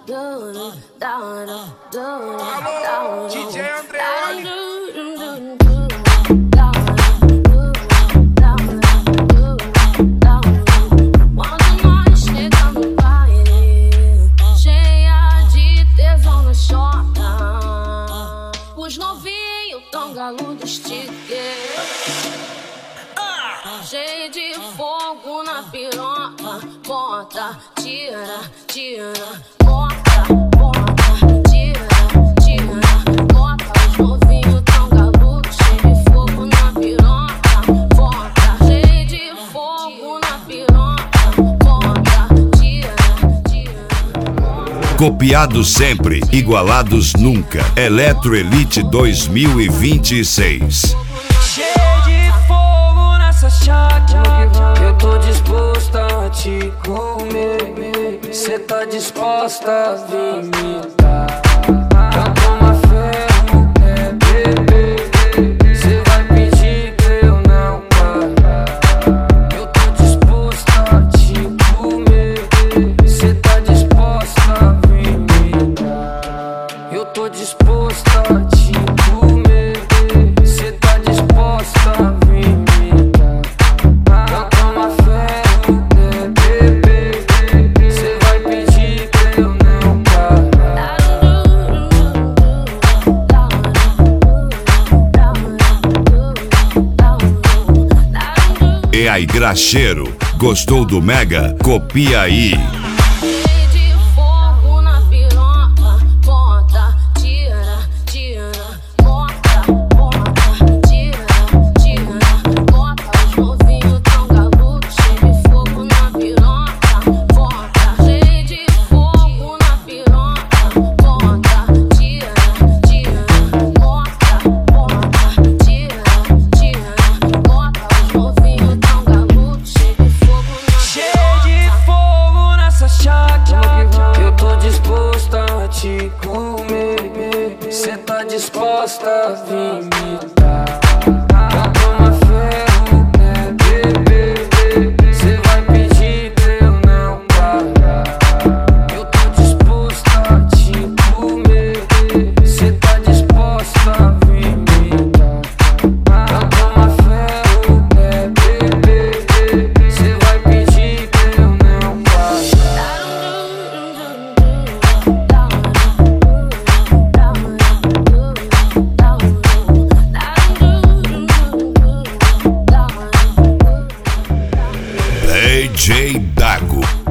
Alô, DJ Andreoli. Quando nós chegamos no baile, cheia de tesão na chota, os novinhos tão galo do sticker, cheio de fogo na piroca. Bota, tira, tira, bota, bota, tira, tira, bota. Os novinhos tão galo, cheio de fogo na piroca. Bota, cheio de fogo na piroca. Bota, tira, tira, bota. Copiados sempre, igualados nunca. Eletro Elite 2026. Cheio de fogo nessa chácara, eu tô disposta a te comer. Cê tá disposta a vir me dar? Então toma ferro, bebê. Cê vai pedir pra eu não parar. Eu tô disposta a te comer. Cê tá disposta a vir me dar? Eu tô disposta a te comer. Cê tá disposta a vir me dar? Então toma ferro, bebê. Cê vai pedir pra eu não parar. E aí, graxeiro, gostou do Mega? Copia aí. Cheio de fogo na piroca. Bota, tira, tira, bota, bota, tira, tira, bota. Os novinhos tão galudo, cheio de fogo na piroca. Bota, cheio de fogo na piroca. Bota, tira, tira, bota, bota, tira, tira, bota. Os novinhos tão galudo, cheio de fogo na Cheio de fogo nessa chácara, eu tô disposta a te comer. Cê tá disposta a vir me dar? Então toma ferro, bebê. Cê vai pedir pra eu não parar. Eu tô disposta a te comer. Cê tá disposta a vir me dar? Então toma ferro, bebê. Cê vai pedir pra eu não parar. DJ Dago.